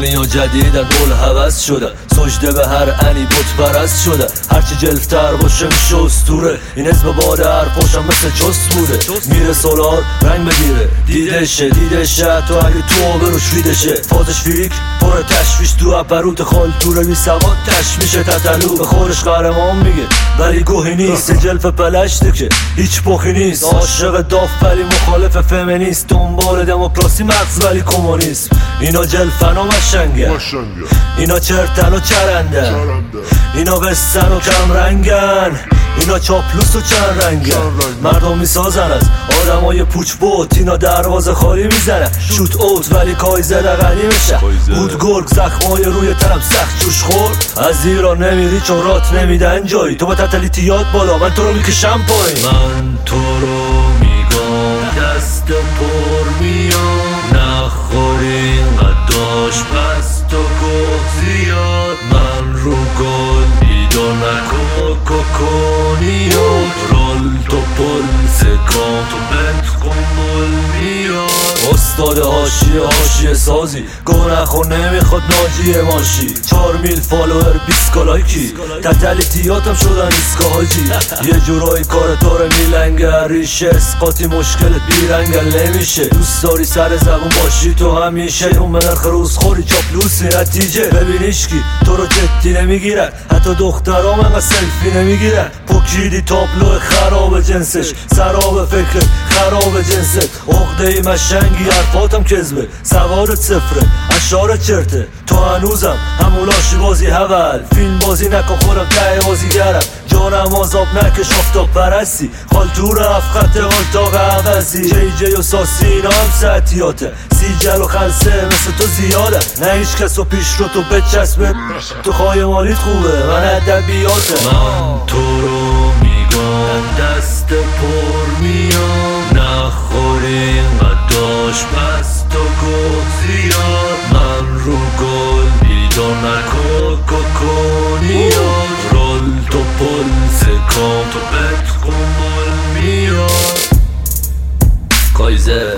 همین جدیدن دول حوض شده، سجده به هر انی بت پرست شده. هرچی جلفتر باشه میشه اسطوره، این اسم باده حرفاشم مثل چست بوده. میره سولار رنگ بگیره، دیدشه تو اگه تو آبروش ریدشه. فازش فیریک پر تشویش تو اپروت خالتوره، بی سواد تشمیشه تتلو به خورش قهرمان میگه ولی گوهی نیست. جلف پلشته که هیچ پخی نیست، عاشق داف ولی مخالف فمینیست. دنبال دموکراسی مغز ولی کمونیسم. اینا جلفن و مشنگن، اینا چرتن و چرندن، اینا قصن و کم رنگن، اینا چاپلوس و چند رنگن. مردم میسازن از آدمای پوچ بوت، اینا دروازه خالی میزنن شوت اوت ولی کای زده غنی میشه. بود گرگ زخمای روی تنم سخت جوش خورد. از ایران نمیری چون رات نمیدن جایی، تو با تتلیتیات بالا من تو رو میکشم پایین. من تو رو میگم دست پر میام، نخورین قداش پس تو گفت زیاد. من رو گل ایدو نکن کوکونیات، رول تو پل سکان تو بنت قنبل میاد. استاد حاشیه سازی گو نخور نمیخواد ناجیه ماشی. 4 میل فالوور 20 کلایکی، تتلیتیاتم شدن ایسکا حاجی. یه جورایی کار داره میلنگر، ریشه اسقاطی مشکلت بیرنگل نمیشه. دوست داری سر زبون باشی تو همیشه، اون منرخ روز خوری چاپلوسی نتیجه. ببینیش کی تو رو جدی نمیگیرن، حتی دخترام انقدر سلفی نمیگیرن. پوکیدی تابلو خراب جنسش، سراب فکرت خراب جنست. عقده ای مشنگی حرفاتم کذبه، سوارت صفره اشارت چرته. تو هنوزم همون لاشی بازی هول، فیلم بازی نکن خودم ته بازیگرم. جانم آزاب نکش آفتاب پرستی، خالتور هفت خط قالتاق عوضی. جی و ساسی اینا هم ساعتیاته، سیجل و خلصه مثل تو زیاده. نه هیچ کس و پیش رو تو بچسبه، تو خواهی مالیت خوبه من ادبیاته. من تو رو میگم دست پر میام، نخورین قداش پس تو گفت زیاد. من رو گل ایدو نکن کوکونیات، رول تو پل سکان تو بنت قنبل میاد. کایزه